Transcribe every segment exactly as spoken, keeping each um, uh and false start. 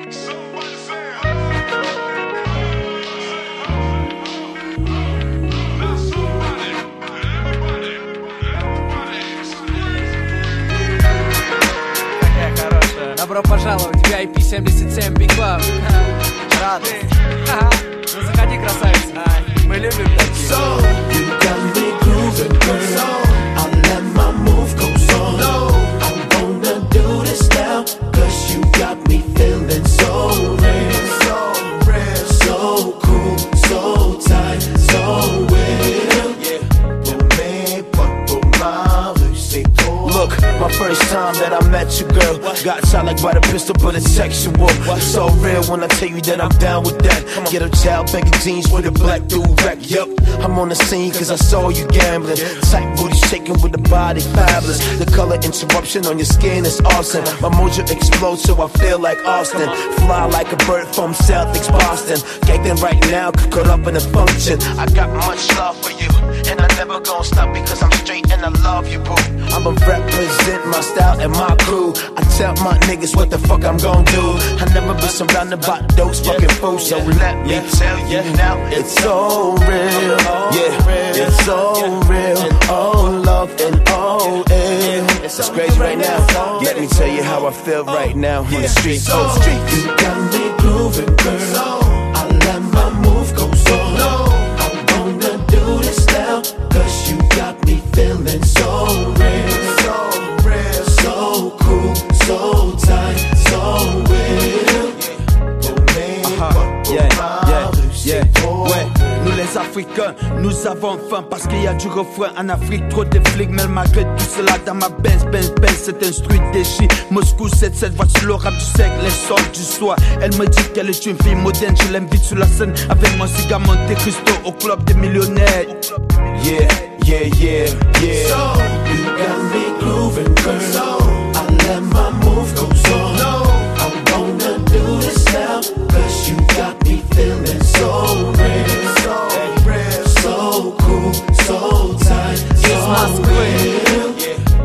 Добро пожаловать в ви ай пи семьдесят семь Big Club. Радость. Ну заходи, красавица. Мы любим такие. So, you got me grooving, girl. I'll let my move go on. I wanna do this now, cause you got me feeling so real. So real, so cool, so tight, so real. Look, my first time that I met you, girl, got shot like by the pistol, but it's sexual. It's so real when I tell you that I'm down with that. Get a child, baggy jeans with a black dude rack. Yup, I'm on the scene cause I saw you gambling. Tight booty shaking with the body fabulous. The color interruption on your skin is awesome. My mojo explodes so I feel like Austin. Fly like a bird from Celtics, Boston. Gagging right now, caught up in a function. I got much love for you, and I never gonna stop because I'm straight and I love you, boo. I'ma represent my style and my crew. I tell my niggas what the fuck I'm gon' do. I never been surrounded by those fucking fools, so let me tell you now, it's so real. Yeah, it's so real. Oh, love and oh, yeah. It's crazy right now. Let me tell you how I feel right now on the streets. Oh, you got me grooving, girl. I let my move go so low. I wanna do this now, cause you got me feeling so real. So tight, so real. Uh-huh. Yeah, yeah, yeah. Ouais, nous les Africains, nous avons faim parce qu'il y a du refrain en Afrique. Trop de flics, mais malgré tout cela, dans ma Benz, Benz, Benz, c'est instruit déchi. Moscou, sept sept, voici le rap du siècle, les soldes du soir. Elle me dit qu'elle est une fille moderne, je l'invite sur la scène avec mon cigare Monte Cristo au club des millionnaires. Yeah, yeah, yeah, yeah. So, you got me grooving, girl. Let my move go on. No, I wanna do this now, cause you got me feeling so real. So real, so cool, so tight, so real.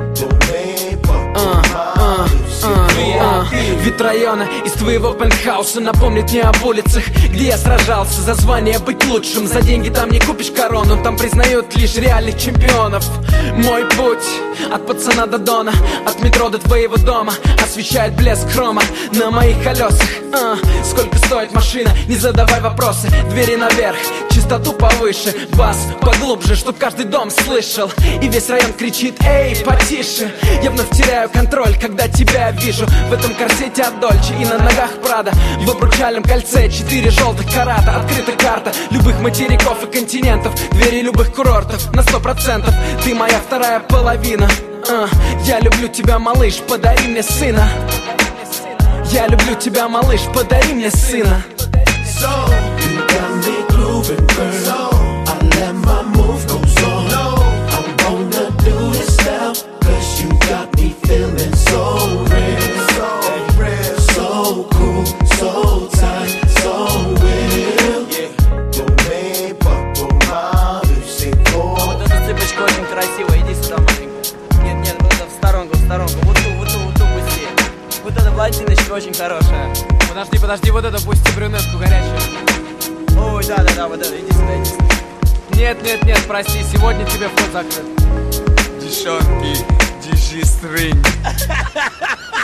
Uh, uh, uh, uh. Вид района из твоего пентхауса напомнит мне об улицах, где я сражался за звание быть лучшим. За деньги там не купишь корону, там признают лишь реальных чемпионов. Мой путь от пацана до дона, от метро до твоего дома освещает блеск хрома на моих колесах. а, Сколько стоит машина? Не задавай вопросы. Двери наверх, частоту повыше, бас поглубже, чтоб каждый дом слышал. И весь район кричит: эй, потише. Я вновь теряю контроль, когда тебя вижу в этом корсете от Дольче и на ногах Прада. В обручальном кольце четыре желтых карата. Открыта карта любых материков и континентов, двери любых курортов на сто процентов. Ты моя вторая половина. uh, Я люблю тебя, малыш, подари мне сына. Я люблю тебя, малыш, подари мне сына. So, you got me grooving, girl. I let my move go on. I wanna do this now, cause you got me feeling so real. So real, so cool, so tight, so real. Вот эта цыпочка очень красивая, иди сюда, маленькая. Нет, нет, вот это в сторонку, в сторонку, вот ту, вот ту, вот ту пусти. Вот эта блондиночка очень хорошая. Подожди, подожди, вот это пусти брюнетку горячую. Ой, да-да-да, вот это, иди сюда, иди сюда. Нет, нет, нет, прости, сегодня тебе вход закрыт. Девчонки, держи стринг.